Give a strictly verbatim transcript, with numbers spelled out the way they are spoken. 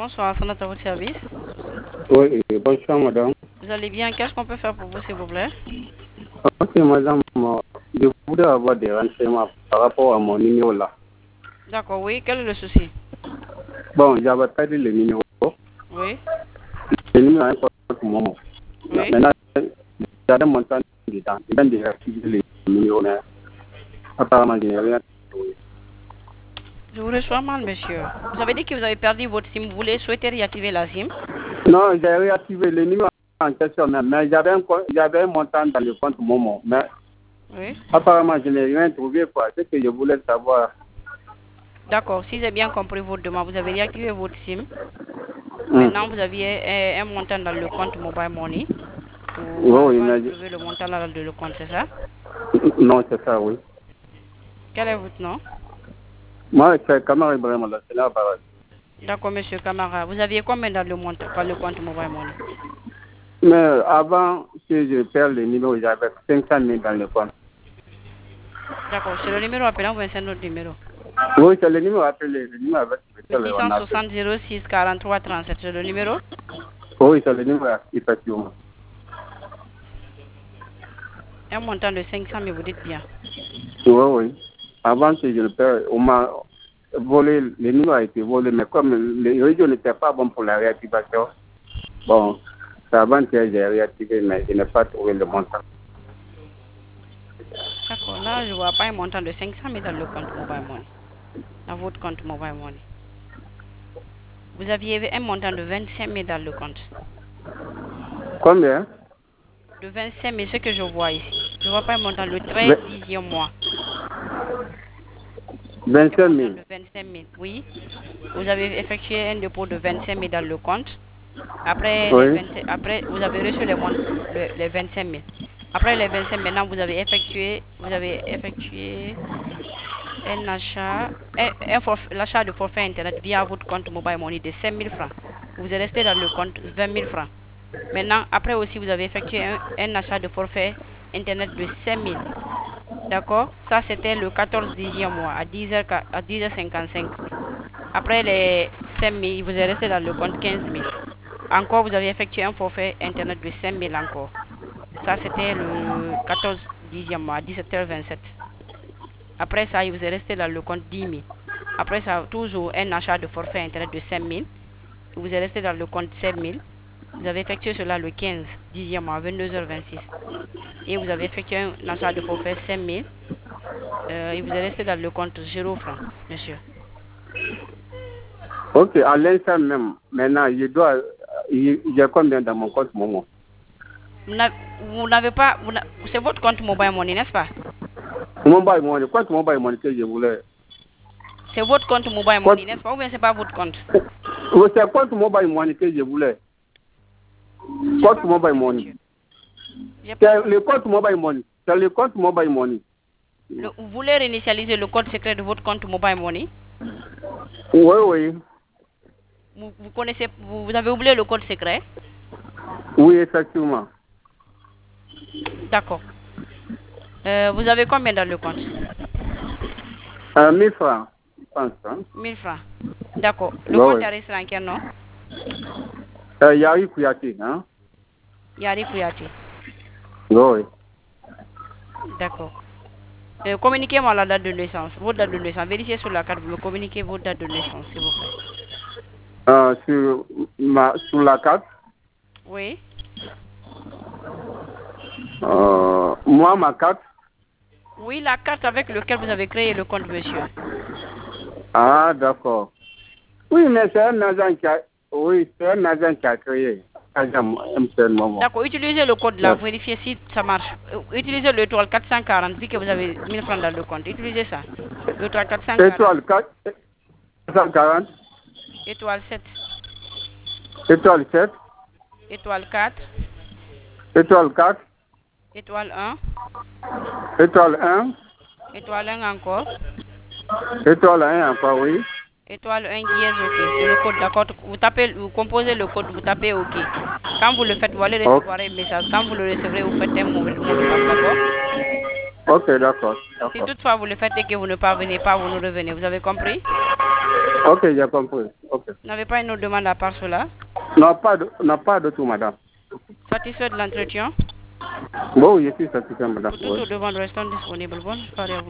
Bonsoir, c'est notre votre service. Oui, bonsoir madame. Vous allez bien? Qu'est-ce qu'on peut faire pour vous, s'il vous plaît? Ok madame, je voudrais avoir des renseignements par rapport à mon numéro là. D'accord, oui. Quel est le souci? Bon, j'avais perdu le numéro. Oui. Le numéro est encore pour moi. Oui. Maintenant, j'avais mon temps dedans. Je viens de réactiver le numéro, mais apparemment, je n'ai rien trouvé. Je vous reçois mal, monsieur. Vous avez dit que vous avez perdu votre SIM. Vous voulez souhaiter réactiver la SIM? Non, j'ai réactivé le numéro en question, mais, mais j'avais un, co- j'avais un montant dans le compte Momo. Mais Oui. apparemment, je n'ai rien trouvé. Quoi. C'est ce que je voulais savoir. D'accord, si j'ai bien compris votre demande, vous avez réactivé votre SIM. Hum. Maintenant, vous aviez euh, un montant dans le compte Mobile Money. Vous Oui, n'avez oui, pas mais trouvé le montant là dans le compte, c'est ça? je- non, c'est ça, oui. Quel est votre nom? Moi, c'est Kamar Ibrahim, là, c'est là, pareil. D'accord, monsieur Camara. Vous aviez combien dans le, montant, dans le compte Mobile Money? Mais avant que je perde le numéro, j'avais cinq cent mille dans le compte. D'accord, c'est le numéro appelant ou bien c'est notre numéro? Oui, c'est le numéro appelé, le numéro avec Le lequel six on cent appelle. soixante zéro six quarante-trois trente-sept, c'est le numéro? Oui, c'est le numéro, effectivement. Un montant de cinq cents, mais vous dites bien. Oui, oui. Avant que je le perde, on m'a volé, le numéro a été volé, mais comme le réseau n'était pas bon pour la réactivation, bon, c'est avant que j'ai réactivé, mais je n'ai pas trouvé le montant. D'accord, là, je ne vois pas un montant de cinq cents, mais dans le compte Mobile Money. Dans votre compte Mobile Money. Vous aviez un montant de vingt-cinq mille dans le compte. Combien? De vingt-cinq mille, ce que je vois ici. Je ne vois pas un montant le treize Ve- dixième mois. Un vingt-cinq montant mille. de vingt-cinq mille, oui. Vous avez effectué un dépôt de vingt-cinq mille dans le compte. Après, les Oui. vingt, après vous avez reçu les, mont- le- les vingt-cinq mille. Après les vingt-cinq, maintenant, vous avez effectué, vous avez effectué un achat, un, un forfait- l'achat de forfait Internet via votre compte Mobile Money de cinq mille francs. Vous êtes resté dans le compte vingt mille francs. Maintenant, après aussi, vous avez effectué un, un achat de forfait Internet de cinq mille. D'accord? Ça, c'était le quatorze dixième mois à dix heures, à dix heures cinquante-cinq. Après les cinq mille, vous êtes resté dans le compte quinze mille. Encore, vous avez effectué un forfait Internet de cinq mille encore. Ça, c'était le quatorze dixième mois à dix-sept heures vingt-sept. Après ça, il vous est resté dans le compte dix mille. Après ça, toujours un achat de forfait Internet de cinq mille. Vous êtes resté dans le compte sept mille. Vous avez effectué cela le quinze dixième mois à vingt-deux heures vingt-six. Et vous avez effectué un achat de forfait cinq mille. Euh, et vous êtes resté dans le compte zéro francs, monsieur. Ok, à l'instant même, maintenant, je dois, il- j'ai combien dans mon compte Momo? Vous n'a- vous n'avez pas... vous n'a- C'est votre compte Mobile Money, n'est-ce pas? Mobile Money, compte Mobile Money que je voulais. C'est votre compte Mobile Compte, Money, n'est-ce pas? Ou bien c'est pas votre compte? oui, c'est compte Mobile Money que je voulais. J'ai Compte pas Mobile compris, Money. monsieur. J'ai pas C'est le compris. compte Mobile Money. C'est le compte Mobile Money. Le- vous voulez réinitialiser le code secret de votre compte Mobile Money? Oui, oui. Vous, vous connaissez... Vous, vous avez oublié le code secret? Oui, effectivement. D'accord. Euh, vous avez combien dans le compte? Un mille francs, je pense. Hein? mille francs. D'accord. Le Oui, compte oui. est resté en quel nom? Euh, Yari Kouyaté, hein? Yari Kouyaté. Oui, oui. D'accord. Euh, communiquez-moi la date de naissance. Votre date de naissance. Vérifiez sur la carte. Vous me communiquez votre date de naissance, s'il vous plaît. Euh, sur, ma, sur la carte, Oui. euh, moi, ma carte. Oui, la carte avec laquelle vous avez créé le compte, monsieur. Ah, d'accord. Oui, mais c'est un agent qui a, oui, c'est un agent qui a créé. Agent M T N Momo. D'accord. Utilisez le code là. Yes. Vérifiez si ça marche. Euh, Utilisez l'étoile quatre cent quarante. Vu que vous avez mille francs dans le compte. Utilisez ça. L'étoile quatre cent quarante. Étoile quatre cent quarante. Étoile sept. Étoile sept. Étoile quatre. Étoile quatre. Étoile un. Étoile un. Étoile un encore. Étoile un encore, oui. Étoile un dièse OK. C'est le code, d'accord. Vous tapez, vous composez le code, vous tapez OK. Quand vous le faites, vous allez Ok. recevoir un message. Quand vous le recevrez, vous faites un mot, mot de passe, d'accord? Ok, d'accord. Si D'accord. toutefois vous le faites et que vous ne parvenez pas, vous nous revenez. Vous avez compris? Ok, j'ai compris. Ok. Vous n'avez pas une autre demande à part cela? Non, pas de, non, pas de tout, madame. Satisfait de l'entretien? Bon, je suis satisfait, madame. Pour toute Oui. autre demande, restons disponibles. Bonne soirée à vous.